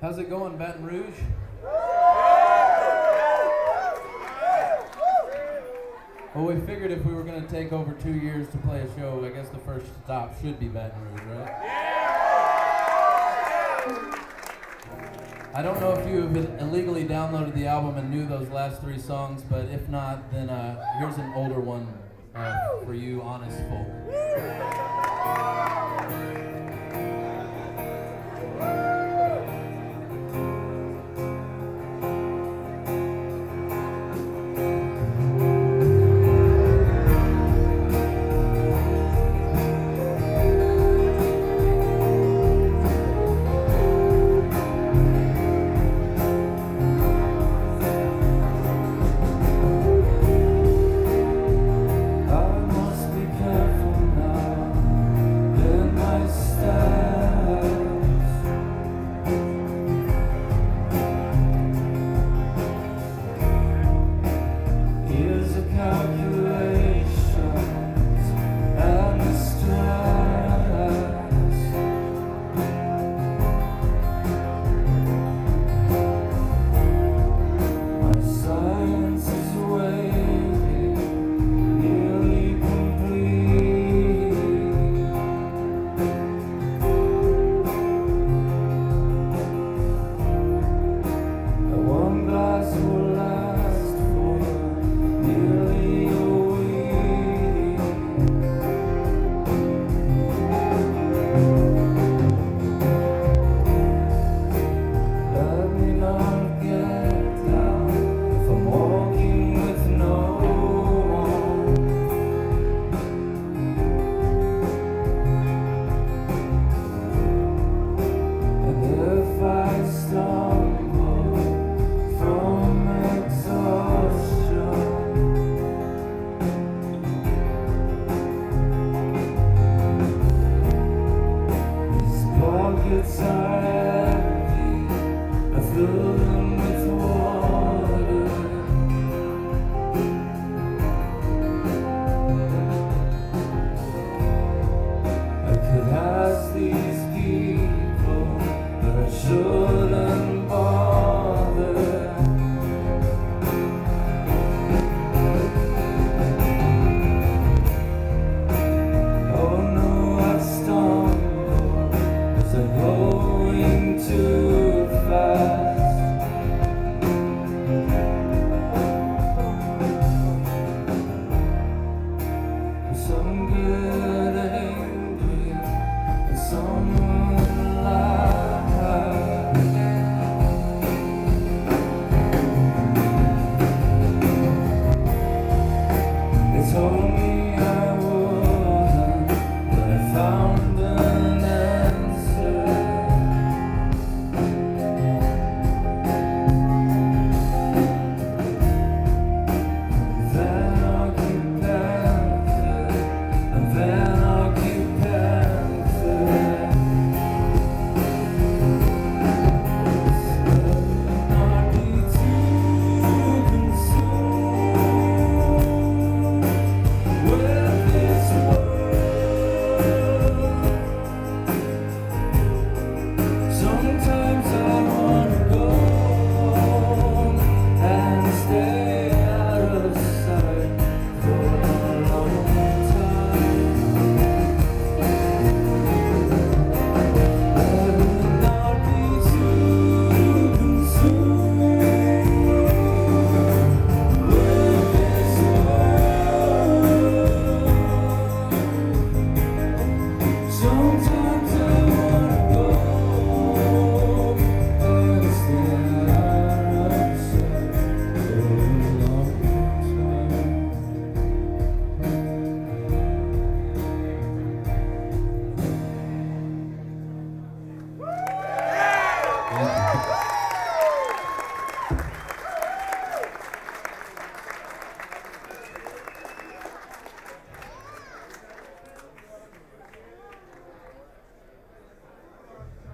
How's it going, Baton Rouge? Well, we figured if we were going to take over 2 years to play a show, I guess the first stop should be Baton Rouge, right? I don't know if you have illegally downloaded the album and knew those last 3 songs, but if not, then here's an older one for you, honest folk. To